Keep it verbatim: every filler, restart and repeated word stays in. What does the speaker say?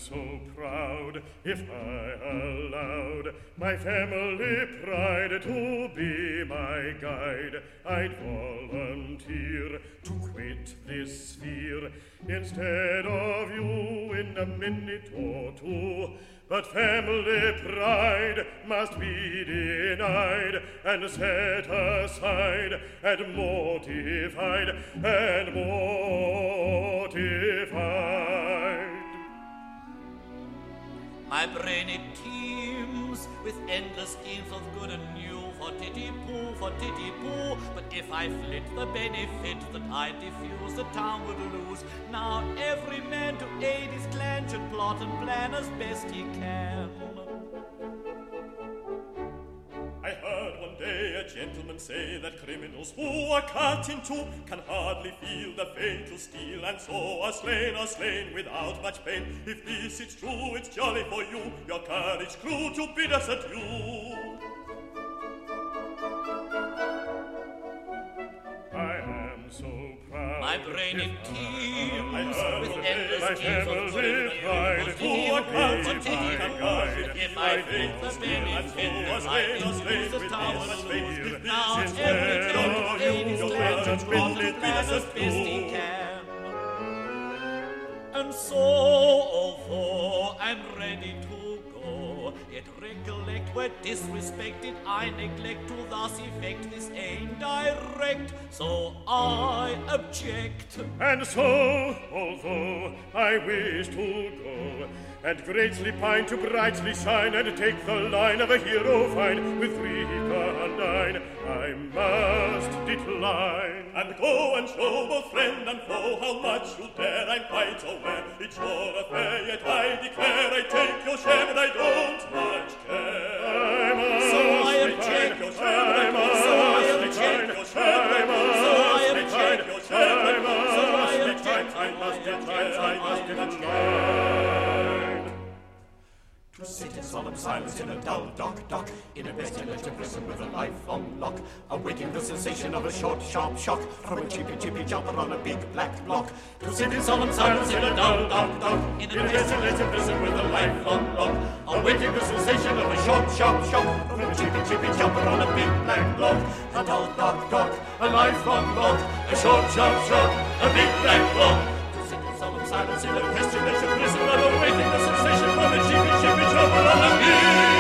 so proud if I allowed my family pride to be my guide. I'd volunteer to quit this sphere instead of you in a minute or two. But family pride must be denied and set aside and mortified and mortified. My brain it teems with endless schemes of good and new for titty-poo, for titty-poo. But if I flit the benefit that I diffuse, the town would lose. Now every man to aid his clan should plot and plan as best he can. I heard one day a gentleman say that criminals who are cut in two can hardly feel the fatal steel, and so are slain, are slain without much pain. If this is true, it's jolly for you, your courage crew, to bid us adieu. I am so proud. My brain it teems with with endless schemes of good and new pride for to titty-poo, for be titty-poo. my guide. But if I flit the benefit that I diffuse, the town would lose. Now every man to aid his clan should plot and plan as best he can. And so, although I'm ready to go, yet recollect where disrespected I neglect to thus effect this aim direct. So I object. And so, although I wish to go, and greatly pine to brightly shine, and take the line of a hero fine with three condign, I must decline. And go and show both friend and foe how much you dare and fight away. It's your affair, yet I declare I take your share, and I don't much care. I must So I decline. object. Your share, I must So I decline. object. Your share, I must So I decline. object. Your share, I must So I decline. object. I must decline. I must decline. To sit in solemn silence in a dull dock dock, in a pestilential prison with a lifelong lock, awaiting the sensation of a short sharp shock from a chippy chippy jumper on a big black block. To sit in solemn silence in a dull dock dock, in a pestilential prison with a lifelong lock, awaiting the sensation of a short sharp shock from a chippy chippy jumper on a big black block. A dull dock dock, a lifelong lock, a short sharp shock, a big black block. To sit in solemn silence in a pestilential prison, awaiting the sensation from a chippy chippy jumper on a big